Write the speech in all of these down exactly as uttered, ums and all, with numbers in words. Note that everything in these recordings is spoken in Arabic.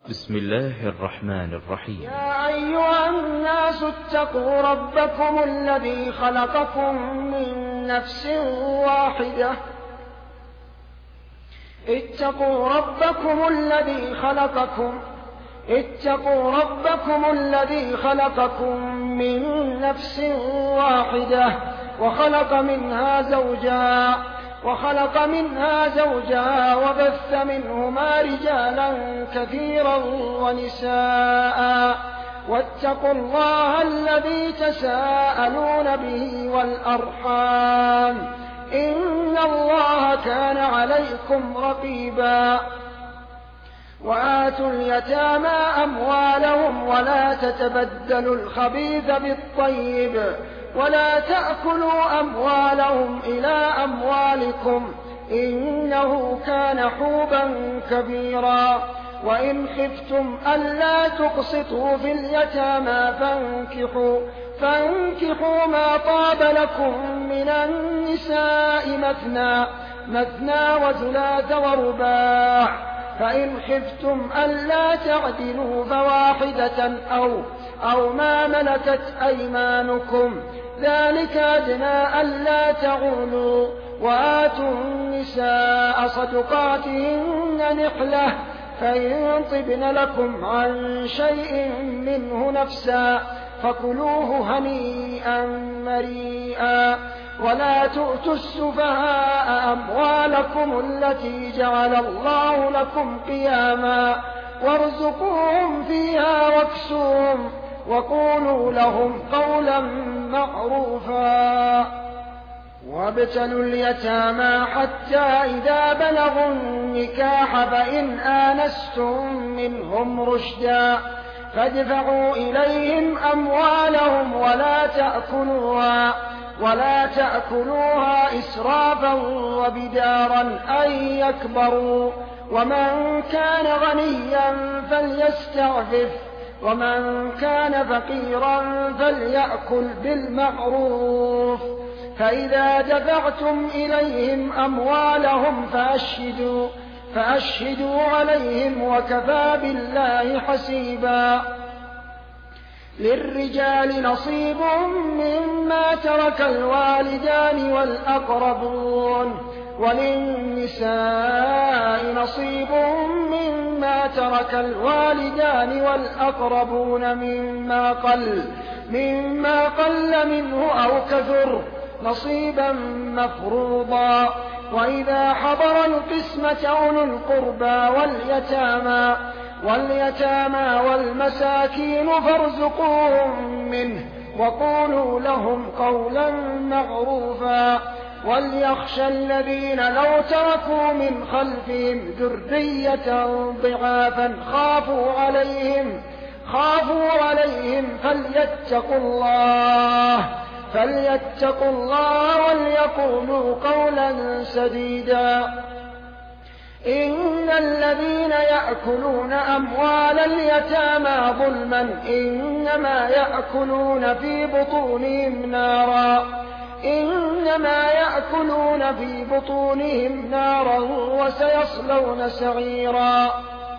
بسم الله الرحمن الرحيم. يا أيها الناس اتقوا ربكم الذي خلقكم من نفس واحدة اتقوا ربكم الذي خلقكم اتقوا ربكم الذي خلقكم من نفس واحدة وخلق منها زوجها وخلق منها زوجها وبث منهما رجالا كثيرا ونساء واتقوا الله الذي تساءلون به والأرحام إن الله كان عليكم رقيبا. وآتوا اليتامى أموالهم ولا تتبدلوا الخبيث بالطيب ولا تأكلوا أموالهم إلى أموالكم إنه كان حوبا كبيرا. وإن خفتم ألا تقسطوا في اليتامى فانكحوا فانكحوا ما طاب لكم من النساء مثنى مثنى وثلاث ورباع فإن خفتم ألا تعدلوا فواحدة أو أو ما ملكت أيمانكم ذلك أدنى ألا تعولوا. وآتوا النساء صدقاتهن نحلة فإن طبن لكم عن شيء منه نفسا فكلوه هنيئا مريئا. ولا تؤتوا السفهاء أموالكم التي جعل الله لكم قياما وارزقوهم فيها واكسوهم وقولوا لهم قولا معروفا. وابتلوا اليتامى حتى إذا بلغوا النكاح فإن آنستم منهم رشدا فادفعوا إليهم أموالهم ولا تأكلوها ولا تأكلوها إسرافا وبدارا أن يكبروا. ومن كان غنيا فليستعفف ومن كان فقيرا فليأكل بالمعروف. فإذا دفعتم إليهم أموالهم فأشهدوا فأشهدوا عليهم وكفى بالله حسيبا. للرجال نصيب مما ترك الوالدان والأقربون وللنساء نصيب مما ترك الوالدان والأقربون مما قل مما قل منه أو كثر نصيبا مفروضا. وإذا حضر القسمة أولو القربى واليتامى واليتامى والمساكين فارزقوهم منه وقولوا لهم قولا معروفا. وليخشى الذين لو تركوا من خلفهم ذرية ضعافا خافوا عليهم خافوا عليهم فليتقوا الله فليتقوا الله وليقولوا قولا سديدا. إن الذين يأكلون أموال اليتامى ظلما إنما يأكلون في بطونهم نارا إنما يأكلون في بطونهم نارا وسيصلون سعيرا.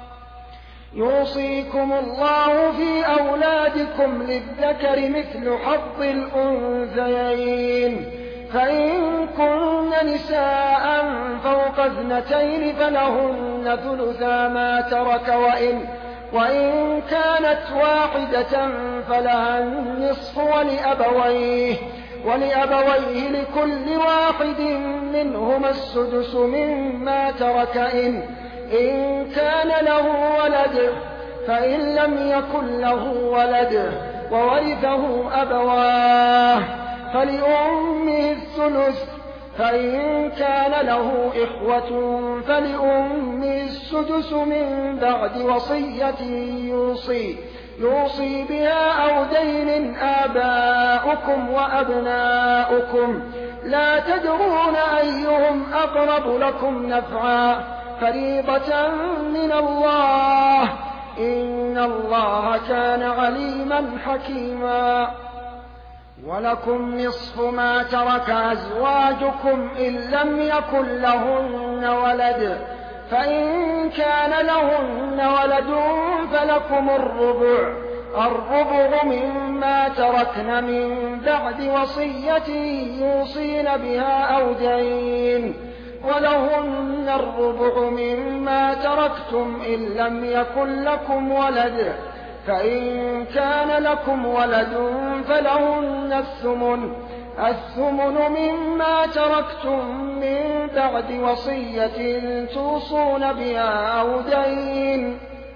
يوصيكم الله في أولادكم للذكر مثل حظ الأنثيين فإن كن نساء فوق اثنتين فلهن ثلثا ما ترك وإن, وإن كانت واحدة فلها النصف ولأبويه ولأبويه لكل واحد منهما السدس مما ترك إن, إن كان له ولد فإن لم يكن له ولد وورثه أبواه فلأمه الثلث فإن كان له إخوة فلأمه السدس من بعد وصية يوصي يوصي بها أو دين آباؤكم وأبناؤكم لا تدرون أيهم أقرب لكم نفعا فريضة من الله إن الله كان عليما حكيما. ولكم نصف ما ترك أزواجكم إن لم يكن لهن ولد فإن كان لهن ولد فلكم الربع الربع مما تركن من بعد وصية يوصين بها أو دين ولهن الربع مما تركتم إن لم يكن لكم ولد فإن كان لكم ولد فلهن الثمن الثمن مما تركتم من بعد وصية توصون بها أو دين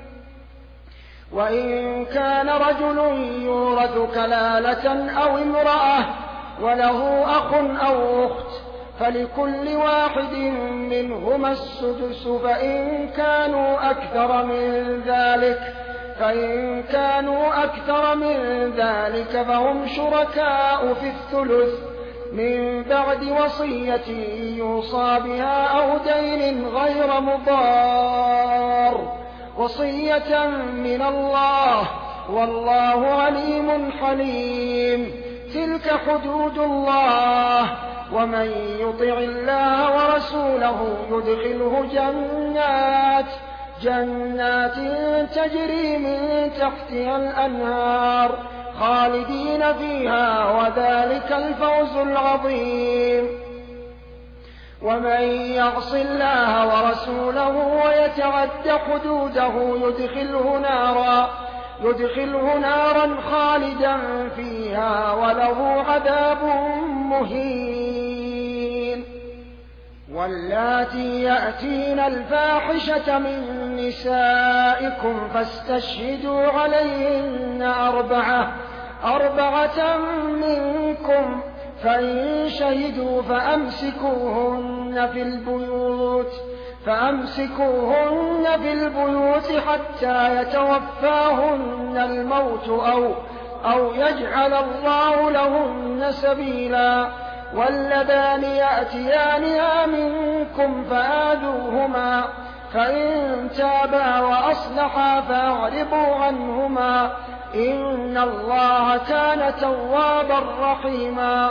وإن كان رجل يورث كلالة أو امرأة وله أخ أو أخت فلكل واحد منهما السدس فإن كانوا أكثر من ذلك فإن كانوا أكثر من ذلك فهم شركاء في الثلث من بعد وصية يوصى بها أو دين غير مضار وصية من الله والله عليم حليم تلك حدود الله ومن يطع الله ورسوله يدخله جنات جنات تجري من تحتها الأنهار خالدين فيها وذلك الفوز العظيم ومن يعص الله ورسوله ويتعد حدوده يدخله نارا يدخله نارا خالدا فيها وله عذاب مهين واللاتي يأتين الفاحشة من نسائكم فاستشهدوا عليهن أربعة أربعة منكم فإن شهدوا فأمسكوهن في البيوت فأمسكوهن في البيوت حتى يتوفاهن الموت أو أو يجعل الله لهن سبيلا واللذان يأتيانها منكم فآذوهما فإن تابا وأصلحا فأعرضوا عنهما إن الله كان توابا رحيما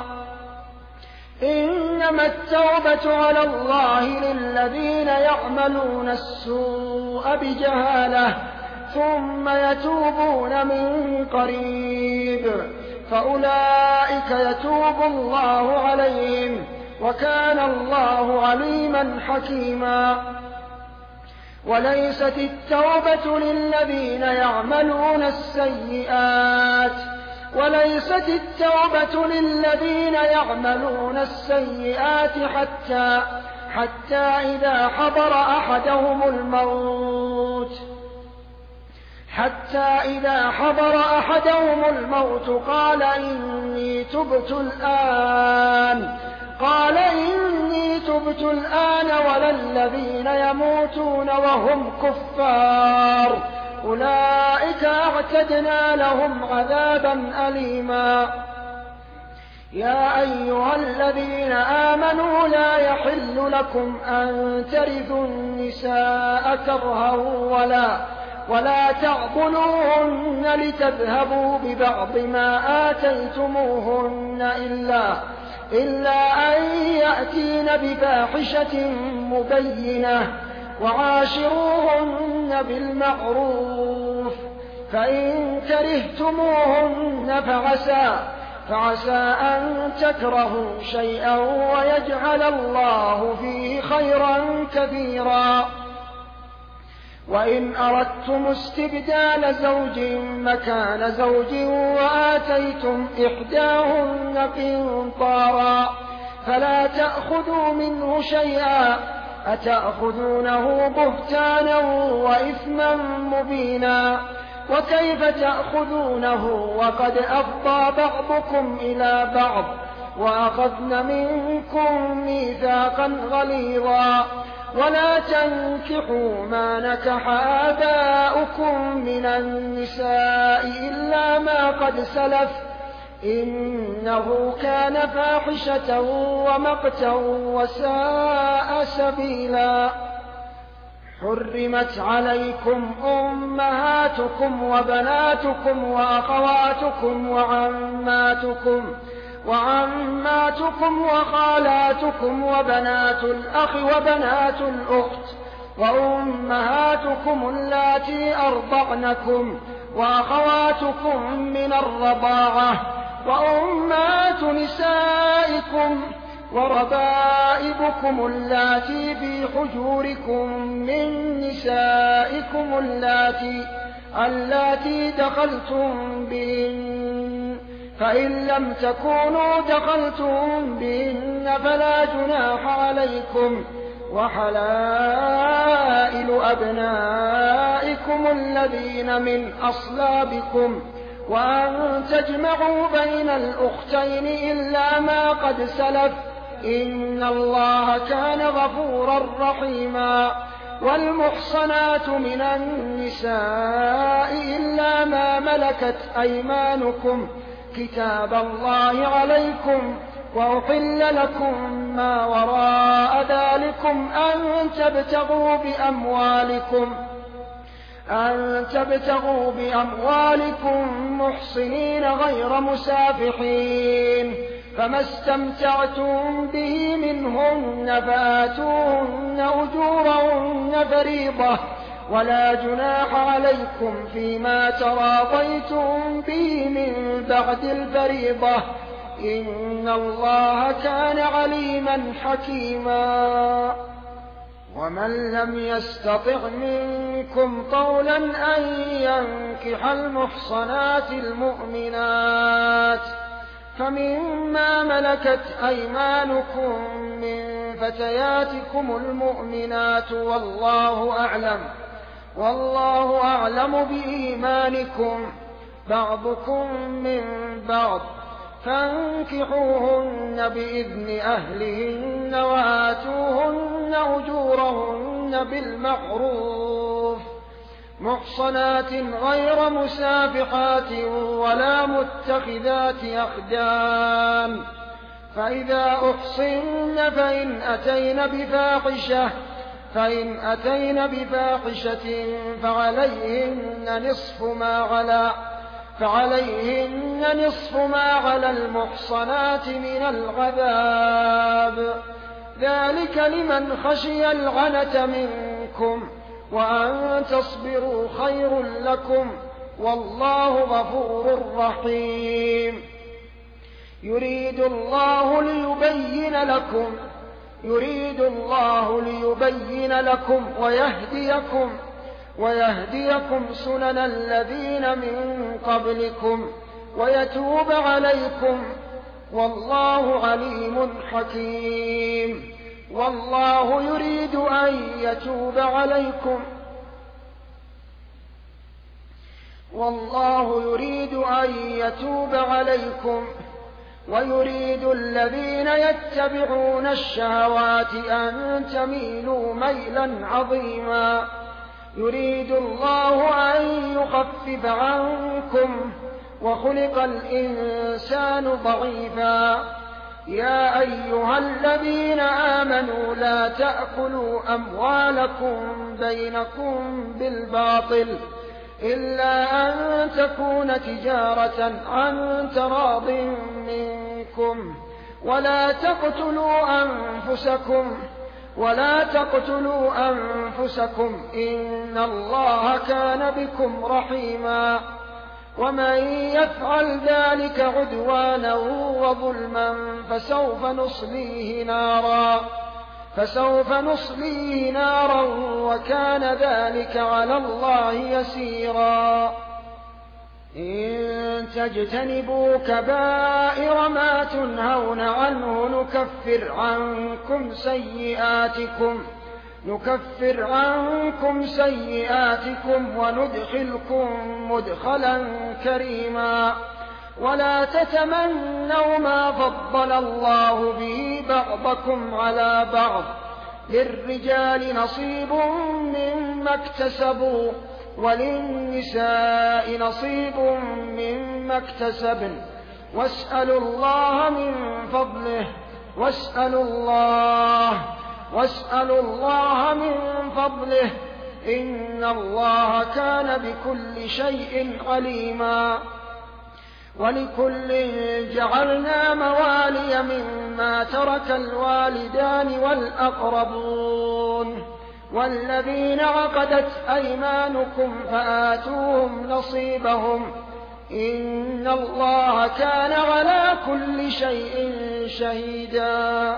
إنما التوبة على الله للذين يعملون السوء بجهالة ثم يتوبون من قريب فأولئك يتوب الله عليهم وكان الله عليما حكيما وليست التوبة للذين يعملون السيئات وليست التوبة للذين يعملون السيئات حتى حتى إذا حضر أحدهم الموت حتى إذا حضر أحدهم الموت قال إني تبت الآن قال إني تبت الآن ولا الذين يموتون وهم كفار أولئك أعتدنا لهم عذابا أليما يا أيها الذين آمنوا لا يحل لكم أن ترثوا النساء كرها ولا ولا تعضلوهن لتذهبوا ببعض ما آتيتموهن إلا إلا أن يأتين بفاحشة مبينة وعاشروهن بالمعروف فإن كرهتموهن فعسى فعسى أن تكرهوا شيئا ويجعل الله فيه خيرا كثيرا وإن أردتم استبدال زوج مكان زوج وآتيتم إحداهن قنطارا فلا تأخذوا منه شيئا أتأخذونه بهتانا وإثما مبينا وكيف تأخذونه وقد أفضى بعضكم إلى بعض وأخذن منكم ميثاقا غليظا ولا تنكحوا ما نكح آباؤكم من النساء إلا ما قد سلف إنه كان فاحشة ومقتا وساء سبيلا حرمت عليكم أمهاتكم وبناتكم وأخواتكم وعماتكم وعماتكم وخالاتكم وبنات الأخ وبنات الأخت وأمهاتكم اللاتي أرضعنكم وأخواتكم من الرضاعة وأمهات نسائكم وربائبكم اللاتي في حجوركم من نسائكم اللاتي اللاتي دخلتم بهن، فإن لم تكونوا دخلتم بهن فلا جناح عليكم، وحلائل أبنائكم الذين من أصلابكم، وأن تجمعوا بين الأختين إلا ما قد سلف، إن الله كان غفورا رحيما. والمحصنات من النساء إلا ما ملكت أيمانكم كتاب الله عليكم، وأحل لكم ما وراء ذلكم أن تبتغوا بأموالكم أن تبتغوا بأموالكم محصنين غير مسافحين، فما استمتعتم به منهن فآتوهن أجورهن فريضة، ولا جناح عليكم فيما تراضيتم به من بعد الفريضة، إن الله كان عليما حكيما. ومن لم يستطع منكم طولا أن ينكح المحصنات المؤمنات فمما ملكت أيمانكم من فتياتكم المؤمنات، والله أعلم والله أعلم بإيمانكم بعضكم من بعض، فانكحوهن بإذن أهلهن وآتوهن أجورهن بالمعروف محصنات غير مسافحات ولا متخذات أخدان، فإذا أحصن فإن أتين بفاحشة فإن أتين بفاحشة فعليهن نصف ما على فعليهن نصف ما على المحصنات من العذاب، ذلك لمن خشي العنة منكم، وأن تصبروا خير لكم، والله غفور رحيم. يريد الله ليبين لكم يريد الله ليبين لكم ويهديكم ويهديكم سنن الذين من قبلكم ويتوب عليكم، والله عليم حكيم. والله يريد أن يتوب عليكم والله يريد أن يتوب عليكم ويريد الذين يتبعون الشهوات أن تميلوا ميلا عظيما. يريد الله أن يخفف عنكم وخلق الإنسان ضعيفا. يا أيها الذين آمنوا لا تأكلوا أموالكم بينكم بالباطل إلا أن تكون تجارة عن تراض منكم، ولا تقتلوا أنفسكم ولا تقتلوا أنفسكم إن الله كان بكم رحيما. ومن يفعل ذلك عدوانا وظلما فسوف نصليه نارا فسوف نصليه نارا وكان ذلك على الله يسيرا. إن تجتنبوا كبائر ما تنهون عنه نكفر عنكم سيئاتكم نكفر عنكم سيئاتكم وندخلكم مدخلا كريما. ولا تتمنوا ما فضل الله به بعضكم على بعض، للرجال نصيب مما اكتسبوا وللنساء نصيب مما اكتسبن، واسألوا الله من فضله واسألوا الله واسألوا الله من فضله إن الله كان بكل شيء عليما. ولكل جعلنا موالي مما ترك الوالدان والأقربون والذين عقدت أيمانكم فآتوهم نصيبهم إن الله كان على كل شيء شهيدا.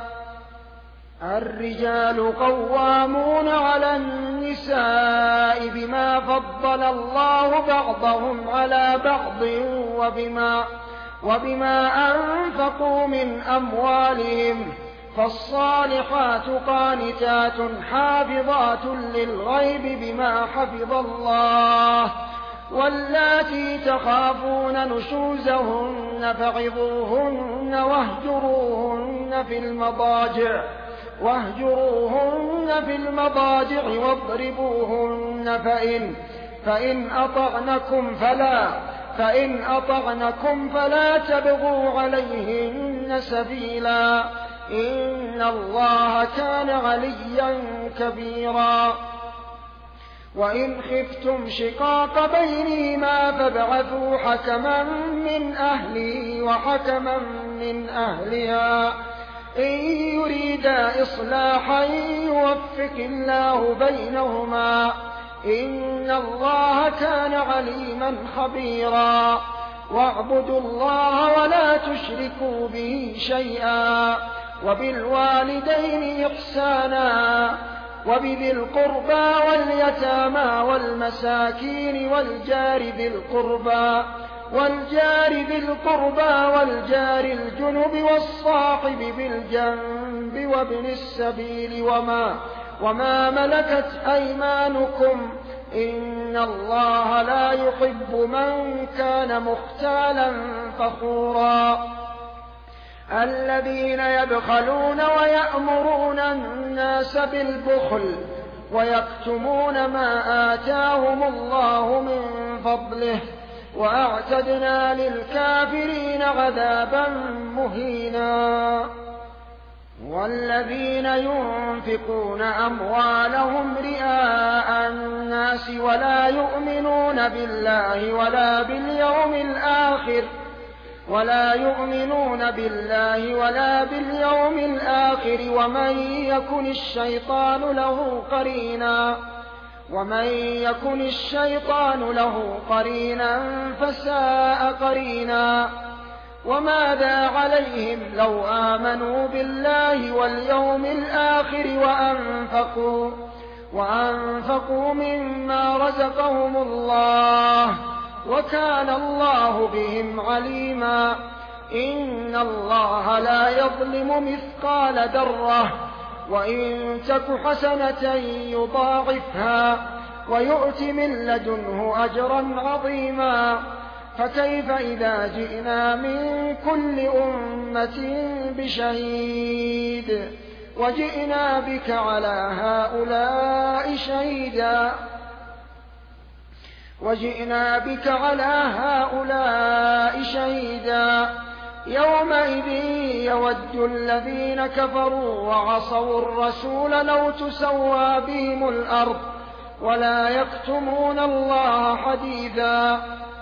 الرجال قوامون على النساء بما فضل الله بعضهم على بعض وبما, وبما أنفقوا من أموالهم، فالصالحات قانتات حافظات للغيب بما حفظ الله، واللاتي تخافون نشوزهن فعظوهن واهجروهن في المضاجع واهجروهن في المضاجع واضربوهن فإن, فإن أطعنكم فلا فإن أطعنكم فلا تبغوا عليهن سبيلا إن الله كان عليا كبيرا. وإن خفتم شقاق بينهما فابعثوا حكما من أهله وحكما من أهلها إن يريدا إصلاحا يوفق الله بينهما إن الله كان عليما خبيرا. واعبدوا الله ولا تشركوا به شيئا وبالوالدين إحسانا وبذي القربى واليتامى والمساكين والجار ذي القربى والجار ذي القربى والجار الجنب والصاحب بالجنب وابن السبيل وما, وما ملكت أيمانكم إن الله لا يحب من كان مختالا فخورا. الذين يبخلون ويأمرون الناس بالبخل ويكتمون ما آتاهم الله من فضله وأعتدنا للكافرين عذابا مهينا. والذين ينفقون أموالهم رئاء الناس ولا يؤمنون بالله ولا باليوم الآخر ولا يؤمنون بالله ولا باليوم الآخر ومن يكن الشيطان له قرينا ومن يكن الشيطان له قرينا فساء قرينا. وماذا عليهم لو آمنوا بالله واليوم الآخر وأنفقوا, وأنفقوا مما رزقهم الله وكان الله بهم عليما. إن الله لا يظلم مثقال ذرة وإن تك حسنة يضاعفها ويؤت من لدنه أجرا عظيما. فكيف إذا جئنا من كل أمة بشهيد وجئنا بك على هؤلاء شهيدا وجئنا بك على هؤلاء شهيدا يومئذ يود الذين كفروا وعصوا الرسول لو تسوى بهم الأرض ولا يكتمون الله حديثا.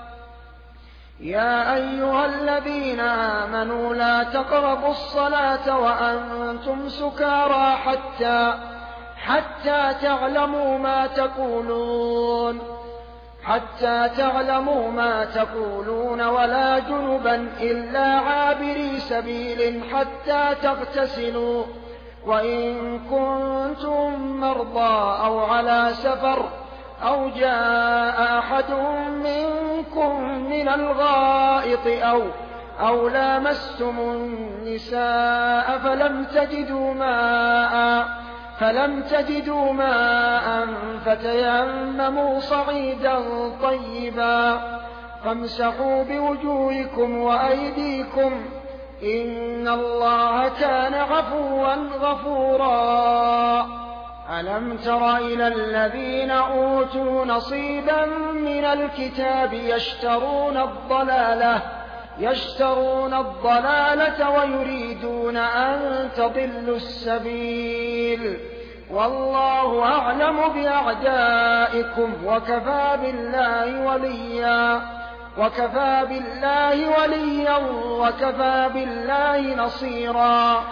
يا أيها الذين آمنوا لا تقربوا الصلاة وأنتم سكارى حتى حتى تعلموا ما تقولون حتى تعلموا ما تقولون ولا جنبا إلا عابري سبيل حتى تغتسلوا وإن كنتم مرضى أو على سفر أو جاء أحد منكم من الغائط أو, أو لامستم النساء فلم تجدوا ماء فلم تجدوا ماء فتيمموا صعيدا طيبا فامسحوا بوجوهكم وأيديكم إن الله كان عفوا غفورا. ألم تر إلى الذين أوتوا نصيبا من الكتاب يشترون الضلالة يشترون الضلالة ويريدون أن تضلوا السبيل والله أعلم بأعدائكم وكفى بالله وليا وكفى بالله وليا وكفى بالله نصيرا.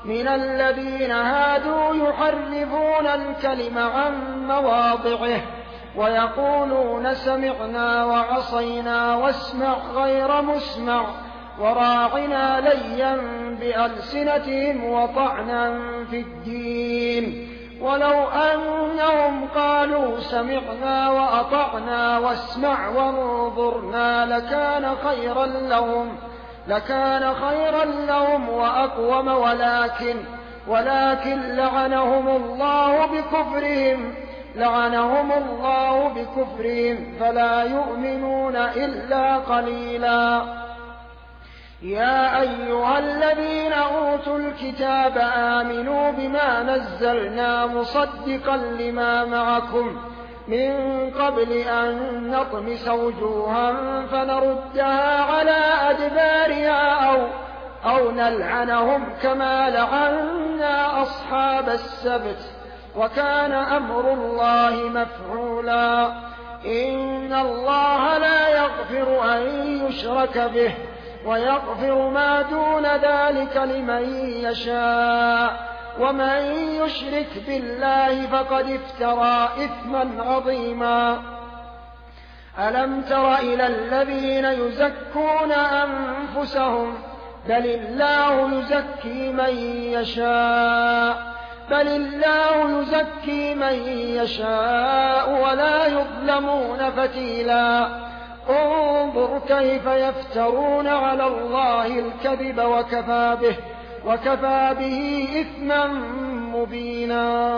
من الذين هادوا يحرفون الكلم عن مواضعه ويقولون سمعنا وعصينا واسمع غير مسمع وراعنا ليا بألسنتهم وطعنا في الدين ولو أنهم قالوا سمعنا وأطعنا واسمع وانظرنا لكان خيرا لهم لكان خيرا لهم وأقوم ولكن ولكن لعنهم الله بكفرهم لعنهم الله بكفرهم فلا يؤمنون إلا قليلا. يا أيها الذين أوتوا الكتاب آمنوا بما نزلنا مصدقا لما معكم من قبل أن نطمس وجوها فنردها على أدبارها أو, أو نلعنهم كما لعنا أصحاب السبت وكان أمر الله مفعولا. إن الله لا يغفر أن يشرك به ويغفر ما دون ذلك لمن يشاء ومن يشرك بالله فقد افترى إثما عظيما. ألم تر إلى الذين يزكون أنفسهم بل الله يزكي من يشاء بل الله يزكي من يشاء ولا يظلمون فتيلا. انظر كيف يفترون على الله الكذب وكفى به وكفى به إثما مبينا.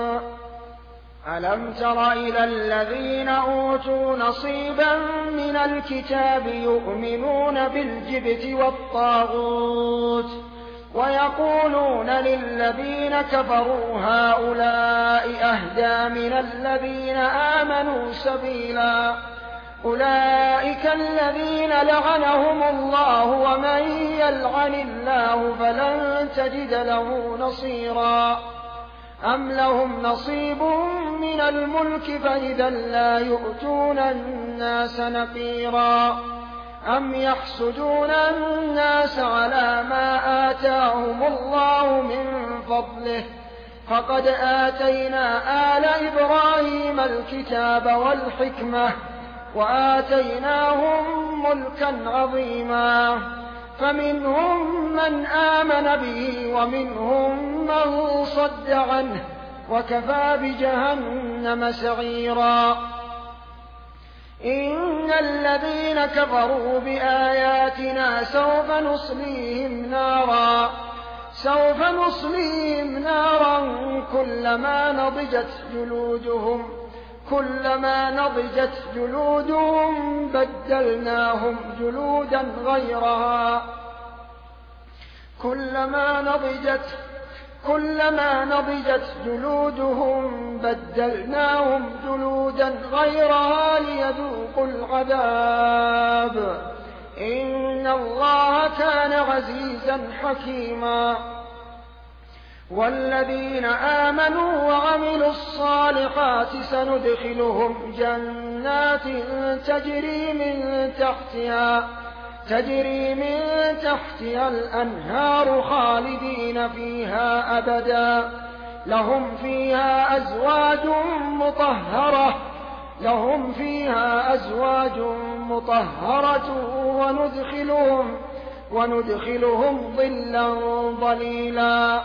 ألم تر إلى الذين أوتوا نصيبا من الكتاب يؤمنون بالجبت والطاغوت ويقولون للذين كفروا هؤلاء أهدى من الذين آمنوا سبيلا. أولئك الذين لعنهم الله ومن يلعن الله فلن تجد له نصيرا. أم لهم نصيب من الملك فإذا لا يؤتون الناس نقيرا. أم يحسدون الناس على ما آتاهم الله من فضله فقد آتينا آل إبراهيم الكتاب والحكمة وآتيناهم ملكا عظيما. فمنهم من آمن به ومنهم من صد عنه وكفى بجهنم سعيرا. إن الذين كفروا بآياتنا سوف نصليهم نارا سوف نصليهم نارا كلما نضجت جلودهم كلما نضجت جلودهم بدلناهم جلودا غيرها كلما نضجت كلما نضجت جلودهم بدلناهم جلودا غيرها ليذوقوا العذاب. إن الله كان عزيزا حكيما. والذين آمنوا وعملوا الصالحات سندخلهم جنات تجري من تحتها تجري من تحتها الأنهار خالدين فيها أبدا لهم فيها أزواج مطهرة لهم فيها أزواج مطهرة وندخلهم وندخلهم ظلا ظليلا.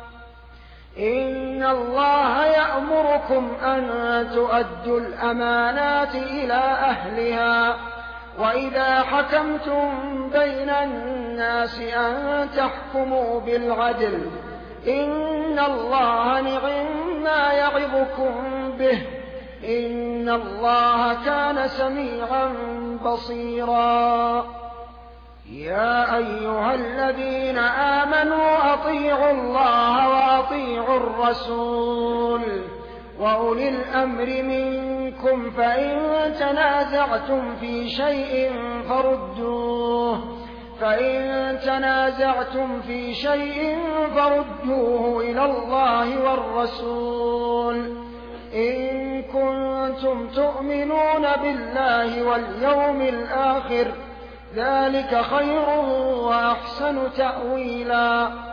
إن الله يأمركم أن تؤدوا الأمانات إلى أهلها وإذا حكمتم بين الناس أن تحكموا بالعدل إن الله نعم ما يعظكم به إن الله كان سميعا بصيرا. يا أيها الذين آمنوا أطيعوا الله وأطيعوا الرسول وأولي الأمر منكم فإن تنازعتم في شيء فردوه فإن تنازعتم في شيء فردوه إلى الله والرسول إن كنتم تؤمنون بالله واليوم الآخر ذلك خير وأحسن تأويلا.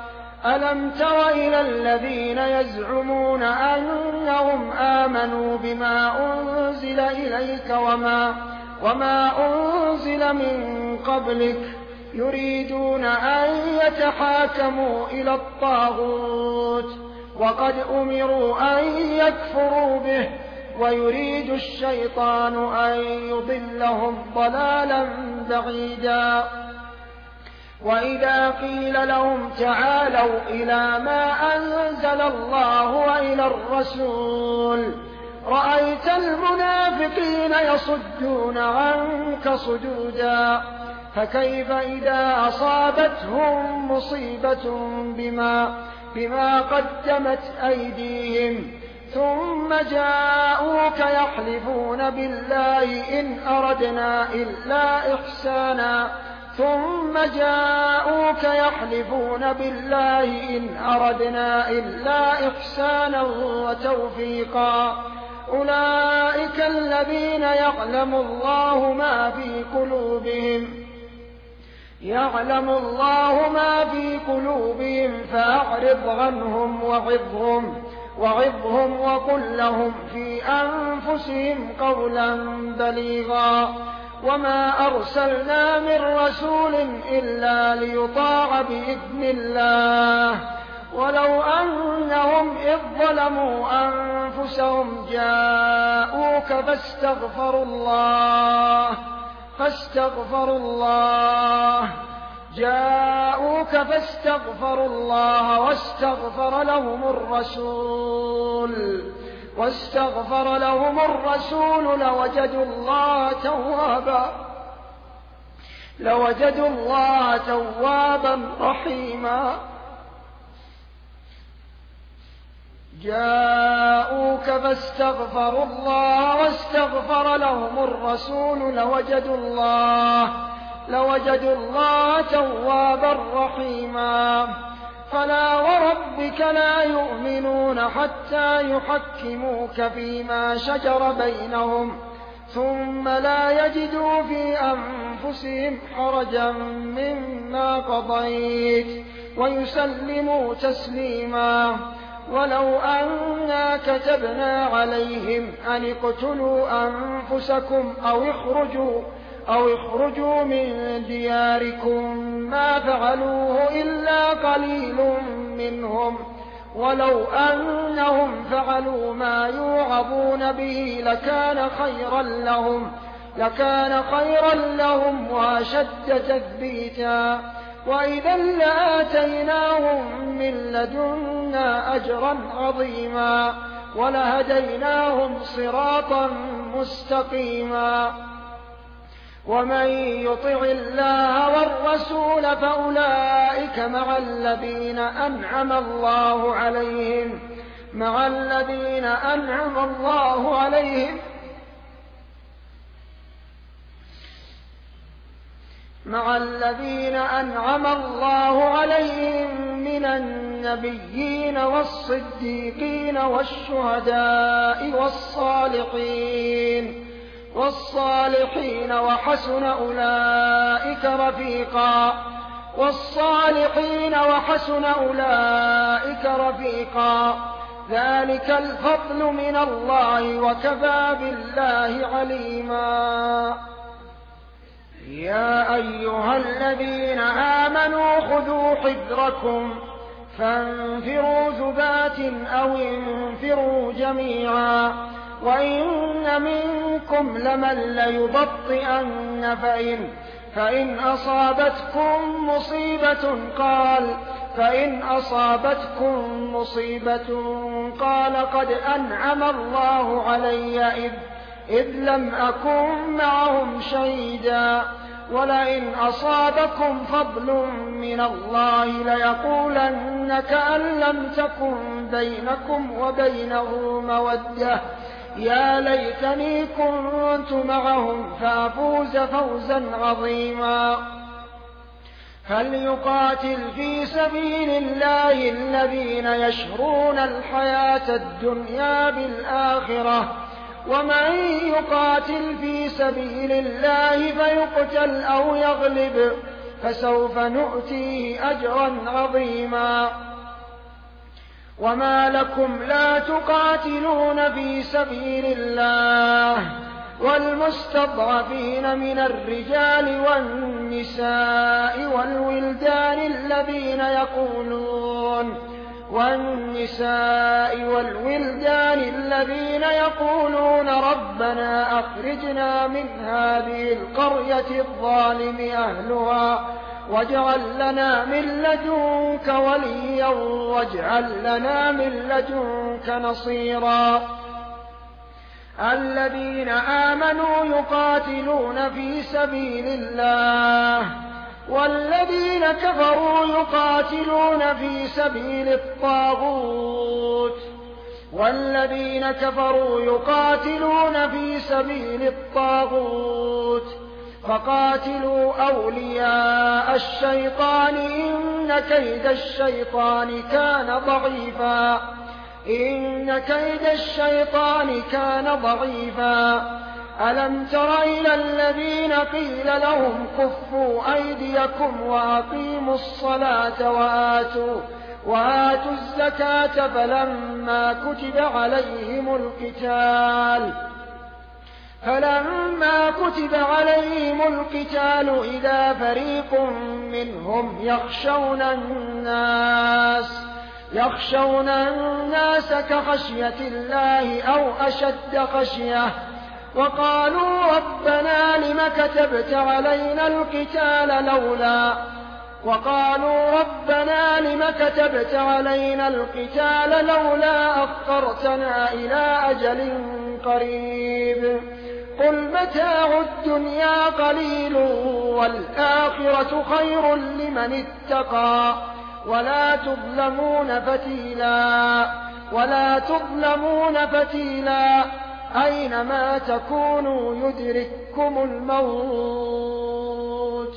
ألم تر إلى الذين يزعمون أنهم آمنوا بما أنزل إليك وما, وما أنزل من قبلك يريدون أن يتحاكموا إلى الطاغوت وقد أمروا أن يكفروا به ويريد الشيطان أن يضلهم ضلالا بعيدا وإذا قيل لهم تعالوا إلى ما أنزل الله وإلى الرسول رأيت المنافقين يصدون عنك صدودا فكيف إذا أصابتهم مصيبة بما, بما قدمت أيديهم ثم جاءوك يحلفون بالله إن أردنا إلا إحسانا ثم جاءوك يحلفون بالله إن أردنا إلا إحسانا وتوفيقا أولئك الذين يعلم الله ما في قلوبهم يعلم الله ما في قلوبهم فأعرض عنهم وعظهم وعظهم وقل لهم في أنفسهم قولا بليغا وما أرسلنا من رسول إلا ليطاع بإذن الله ولو أنهم إذ ظلموا أنفسهم جاءوك فاستغفروا الله فاستغفروا الله جاءوك فاستغفروا الله واستغفر لهم الرسول واستغفر لهم الرسول لوجدوا الله توابا لوجدوا الله توابا رحيما جاءوك فاستغفروا الله واستغفر لهم الرسول لوجدوا الله لوجدوا الله توابا رحيما فلا وربك لا يؤمنون حتى يحكموك فيما شجر بينهم ثم لا يجدوا في أنفسهم حرجا مما قضيت ويسلموا تسليما ولو أنا كتبنا عليهم أن اقتلوا أنفسكم أو اخرجوا أو اخرجوا من دياركم ما فعلوه إلا قليل منهم ولو أنهم فعلوا ما يوعظون به لكان خيرا لهم لكان خيرا لهم وأشد تثبيتا وإذا لآتيناهم من لدنا أجرا عظيما ولهديناهم صراطا مستقيما ومن يطع الله والرسول فأولئك مع الذين أنعم الله عليهم مع الذين أنعم الله عليهم مع الذين أنعم الله عليهم من النبيين والصديقين والشهداء والصالحين والصالحين وحسن أولئك رفيقا والصالحين وحسن أولئك رفيقا ذلك الفضل من الله وكفى بالله عليما يا أيها الذين آمنوا خذوا حذركم فانفروا ثبات أو انفروا جميعا وإن منكم لمن ليبطئن فإن, فإن أصابتكم مصيبة قال فإن أصابتكم مصيبة قال قد أنعم الله علي إذ, إذ لم أكن معهم شهيدا ولئن أصابكم فضل من الله ليقولن كأن لم تكن بينكم وبينه مودة يا ليتني كنت معهم فأفوز فوزا عظيما فليقاتل في سبيل الله الذين يشرون الحياة الدنيا بالآخرة ومن يقاتل في سبيل الله فيقتل أو يغلب فسوف نؤتيه أجرا عظيما وما لكم لا تقاتلون في سبيل الله والمستضعفين من الرجال والنساء والولدان الذين يقولون والنساء والولدان الذين يقولون ربنا أخرجنا من هذه القرية الظالم أهلها واجعل لنا من لدنك وليا واجعل لنا من لدنك نصيرا. الذين آمنوا يقاتلون في سبيل الله والذين كفروا يقاتلون في سبيل الطاغوت والذين كفروا يقاتلون في سبيل الطاغوت فقاتلوا أولياء الشيطان إن كيد الشيطان كان ضعيفا إن كيد الشيطان كان ضعيفا. ألم تر إلى الذين قيل لهم كفوا أيديكم وأقيموا الصلاة وآتوا, وآتوا الزكاة فلما كتب عليهم القتال فلما كتب عليهم القتال إذا فريق منهم يخشون الناس يخشون الناس كخشية الله أو أشد خشية وقالوا ربنا لم كتبت علينا القتال لولا وقالوا ربنا لم كتبت علينا القتال لولا أخرتنا إلى أجل قريب قل متاع الدنيا قليل والآخرة خير لمن اتقى ولا تظلمون فتيلا ولا تظلمون فتيلا. أينما تكونوا يدرككم الموت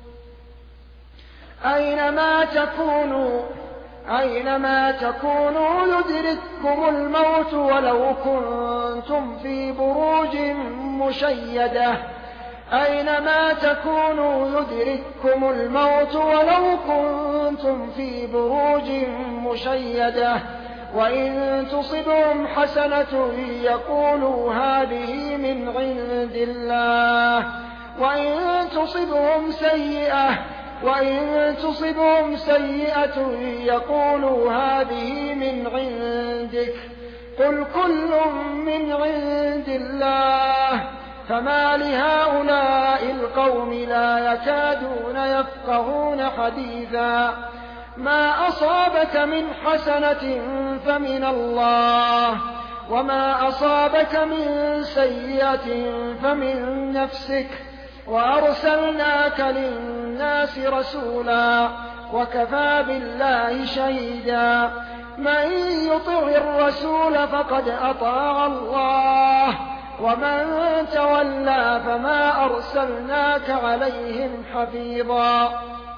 أينما تكونوا أينما تكونوا يدرككم الموت ولو كنتم في بروج مشيدة أينما تكونوا يدرككم الموت ولو كنتم في بروج مشيدة وإن تصبهم حسنة يقولوا هذه من عند الله وإن تصبهم سيئة وإن تصبهم سيئة يقولوا هذه من عندك قل كل من عند الله فما لهؤلاء القوم لا يكادون يفقهون حديثا. ما أصابك من حسنة فمن الله وما أصابك من سيئة فمن نفسك وأرسلناك للناس رسولا وكفى بالله شهيدا. من يطع الرسول فقد أطاع الله ومن تولى فما أرسلناك عليهم حفيظا.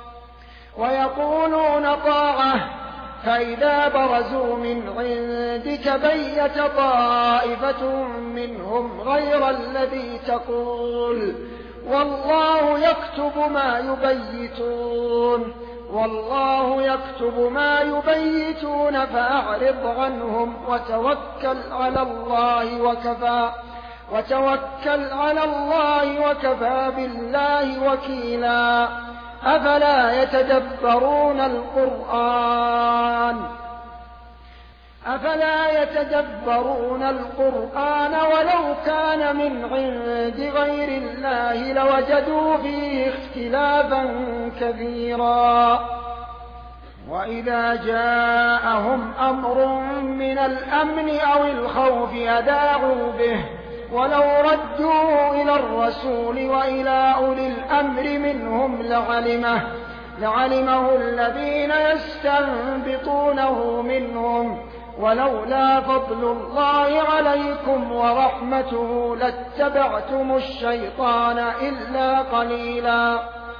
ويقولون طاعة فإذا برزوا من عندك بيت طائفة منهم غير الذي تقول والله يكتب ما يبيتون والله يكتب ما يبيتون فأعرض عنهم وتوكل على الله وكفى وتوكل على الله وكفى بالله وكيلا. أفلا يتدبرون القرآن أفلا يتدبرون القرآن ولو كان من عند غير الله لوجدوا فيه اختلافا كثيرا. وإذا جاءهم أمر من الأمن أو الخوف أذاعوا به ولو ردوه إلى الرسول وإلى أولي الأمر منهم لعلمه لعلمه الذين يستنبطونه منهم ولولا فضل الله عليكم ورحمته لاتبعتم الشيطان إلا قليلا.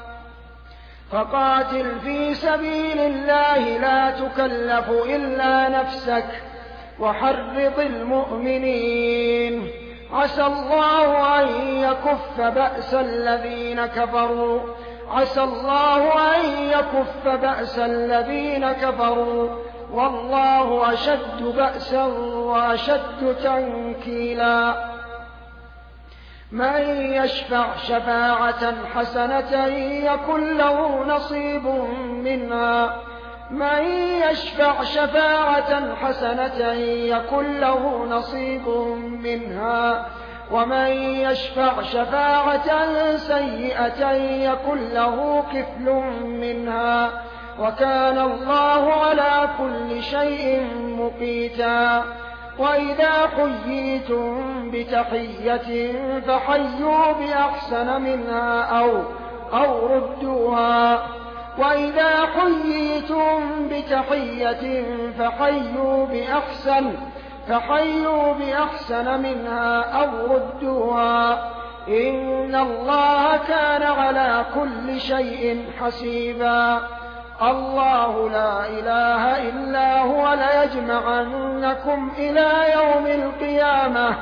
فقاتل في سبيل الله لا تكلف إلا نفسك وحرض المؤمنين عسى الله أن يكف بأس الذين كفروا عسى الله أن يكف بأس الذين كفروا والله أشد بأسا وأشد تنكيلا. من يشفع شفاعة حسنة يكن له نصيب منها من يشفع شفاعة حسنة يكن له نصيب منها ومن يشفع شفاعة سيئة يكن له كفل منها وكان الله على كل شيء مقيتا. وإذا حييتم بتحية فحيوا بأحسن منها أو, أو ردوها وإذا حييتم بتحية فحيوا بأحسن فحيوا بأحسن منها أو ردوها إن الله كان على كل شيء حسيبا. الله لا إله إلا هو ليجمعنكم إلى يوم القيامة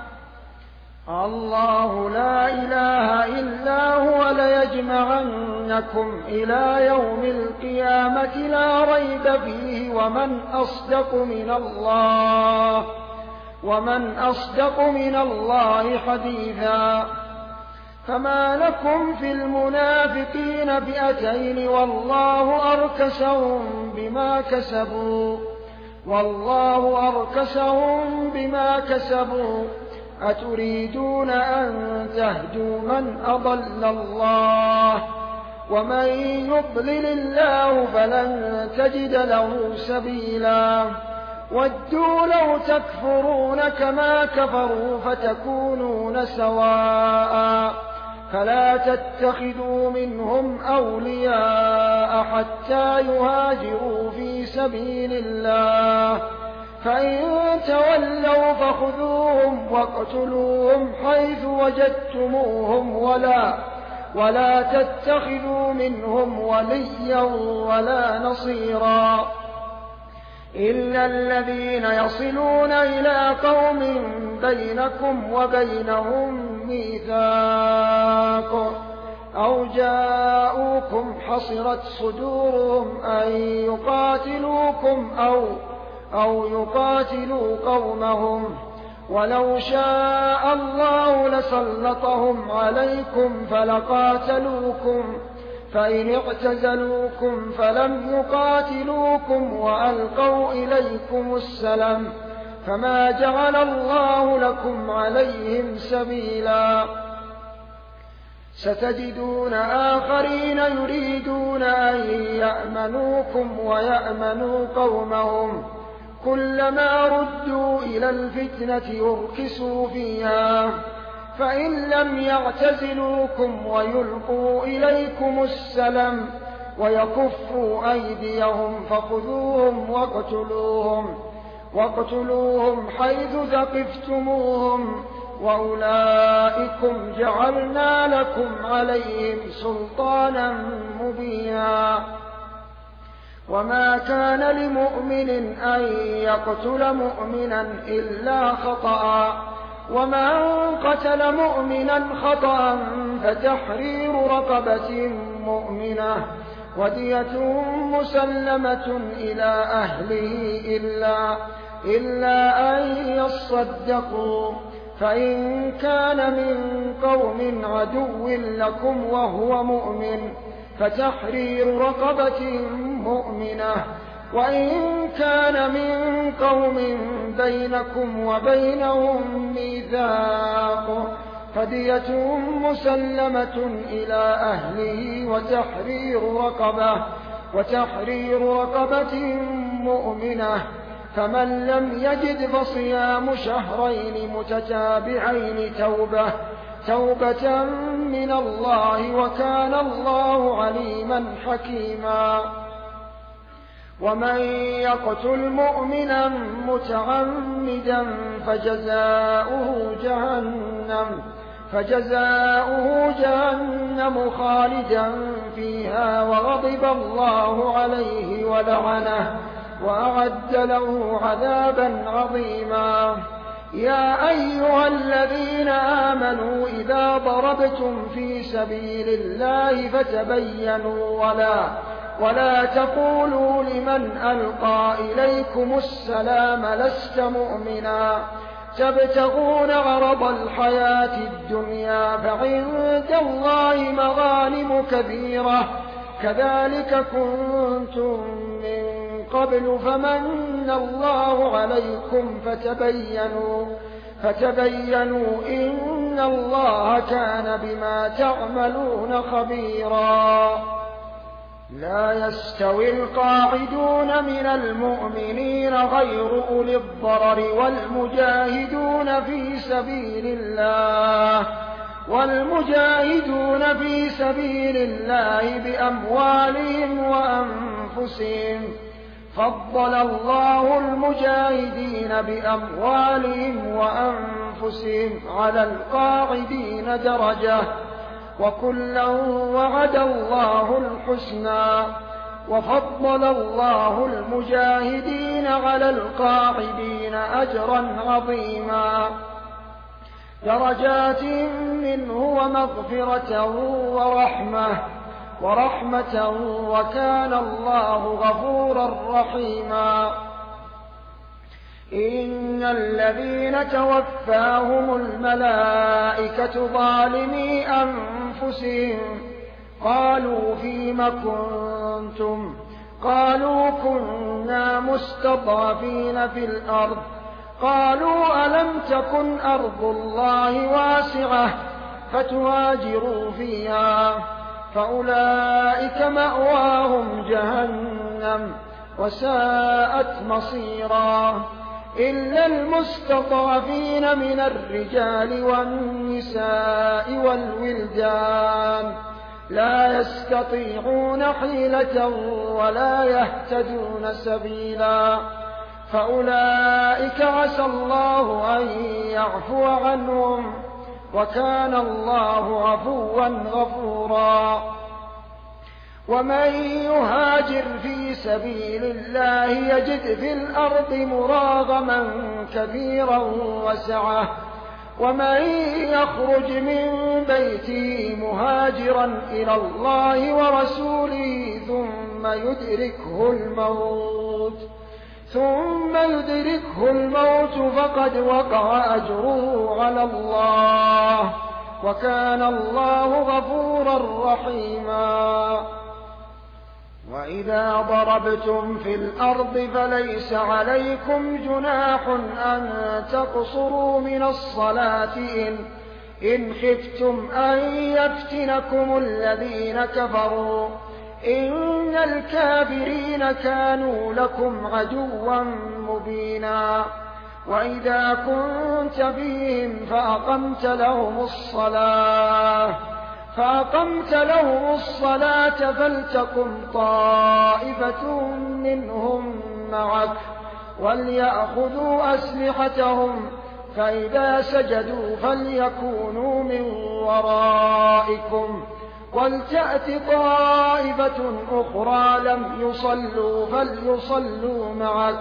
الله لا إله إلا هو ليجمعنكم إلى يوم القيامة لا ريب فيه ومن أصدق من الله ومن أصدق من الله حديثا. فما لكم في المنافقين فئتين والله أركسهم بما كسبوا والله أركسهم بما كسبوا أتريدون أن تهدوا من أضل الله ومن يضلل الله فلن تجد له سبيلا. ودوا لو تكفرون كما كفروا فتكونون سواء فلا تتخذوا منهم أولياء حتى يهاجروا في سبيل الله فإن تولوا فخذوهم واقتلوهم حيث وجدتموهم ولا, ولا تتخذوا منهم وليا ولا نصيرا إلا الذين يصلون إلى قوم بينكم وبينهم ميثاق أو جاءوكم حصرت صدورهم أن يقاتلوكم أو, أو يقاتلوا قومهم ولو شاء الله لسلطهم عليكم فلقاتلوكم فإن اعتزلوكم فلم يقاتلوكم وألقوا إليكم السلام فما جعل الله لكم عليهم سبيلا. ستجدون آخرين يريدون أن يأمنوكم ويأمنوا قومهم كلما ردوا إلى الفتنة أركسوا فيها فإن لم يعتزلوكم ويلقوا إليكم السلام ويكفوا أيديهم فخذوهم واقتلوهم واقتلوهم حيث ثقفتموهم وأولئكم جعلنا لكم عليهم سلطانا مبينا. وما كان لمؤمن أن يقتل مؤمنا إلا خطأ ومن قتل مؤمنا خطأ فتحرير رقبة مؤمنة ودية مسلمة إلى أهله إلا, إلا أن يصدقوا فإن كان من قوم عدو لكم وهو مؤمن فتحرير رقبة مؤمنة وإن كان من قوم بينكم وبينهم ميثاق فدية مسلمة إلى أهله وتحرير رقبة وتحرير رقبة مؤمنة فمن لم يجد فصيام شهرين متتابعين توبة توبة من الله وكان الله عليما حكيما. ومن يقتل مؤمنا متعمدا فجزاؤه جهنم فجزاؤه جهنم خالدا فيها وغضب الله عليه ولعنه وأعد له عذابا عظيما. يا أيها الذين آمنوا إذا ضربتم في سبيل الله فتبينوا ولا ولا تقولوا لمن ألقى إليكم السلام لست مؤمنا تبتغون عرض الحياة الدنيا فعند الله مغانم كثيرة كذلك كنتم من قبل فمن الله عليكم فتبينوا فتبينوا إن الله كان بما تعملون خبيرا. لا يستوي القاعدون من المؤمنين غير أولي الضرر والمجاهدون في سبيل الله والمجاهدون في سبيل الله بأموالهم وأنفسهم فضل الله المجاهدين بأموالهم وأنفسهم على القاعدين درجة وكلا وعد الله الحسنى وفضل الله المجاهدين على القاعدين أجرا عظيما درجات منه ومغفرة ورحمة ورحمة وكان الله غفورا رحيما. إن الذين توفاهم الملائكة ظالمي أنفسهم قالوا فيم كنتم قالوا كنا مستضعفين في الأرض قالوا ألم تكن أرض الله واسعة فتهاجروا فيها فأولئك مأواهم جهنم وساءت مصيرا إلا المستضعفين من الرجال والنساء والولدان لا يستطيعون حيلة ولا يهتدون سبيلا فأولئك عسى الله أن يعفو عنهم وكان الله عفوا غفورا. ومن يهاجر في سبيل الله يجد في الأرض مراغما كثيرا وسعة ومن يخرج من بيته مهاجرا إلى الله ورسوله ثم يدركه الموت ثم يدركه الموت فقد وقع أجره على الله وكان الله غفورا رحيما. وإذا ضربتم في الأرض فليس عليكم جناح أن تقصروا من الصلاة إن, إن خفتم أن يفتنكم الذين كفروا إن الكافرين كانوا لكم عدوا مبينا. وإذا كنت فيهم فأقمت لهم الصلاة فأقمت لهم الصلاة فلتقم طائفة منهم معك وليأخذوا أسلحتهم فإذا سجدوا فليكونوا من ورائكم ولتأت طائفة أخرى لم يصلوا فليصلوا معك